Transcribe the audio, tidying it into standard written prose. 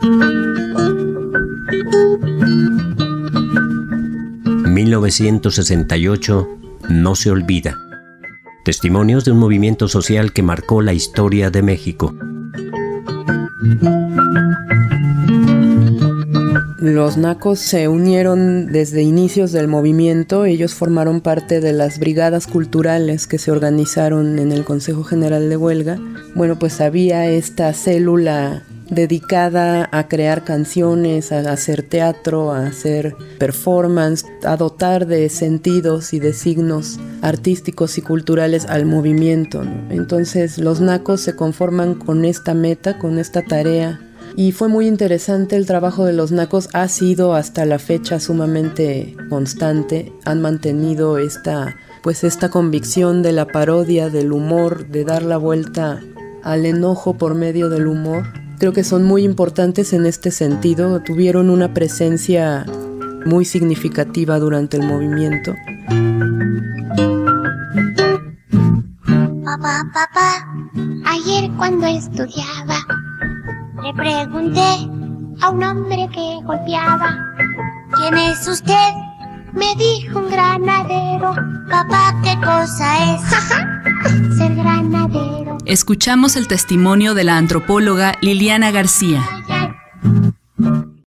...1968 no se olvida. Testimonios de un movimiento social que marcó la historia de México. Los nacos se unieron desde inicios del movimiento. Ellos formaron parte de las brigadas culturales que se organizaron en el Consejo General de Huelga. Bueno, pues había esta célula dedicada a crear canciones, a hacer teatro, a hacer performance, a dotar de sentidos y de signos artísticos y culturales al movimiento, ¿no? Entonces los nacos se conforman con esta meta, con esta tarea. Y fue muy interesante el trabajo de los nacos, ha sido hasta la fecha sumamente constante, han mantenido esta convicción de la parodia, del humor, de dar la vuelta al enojo por medio del humor. Creo que son muy importantes en este sentido, tuvieron una presencia muy significativa durante el movimiento. Papá, ayer cuando estudiaba, le pregunté a un hombre que golpeaba: ¿quién es usted? Me dijo: un granadero. Papá, ¿qué cosa es ser granadero? Escuchamos el testimonio de la antropóloga Liliana García.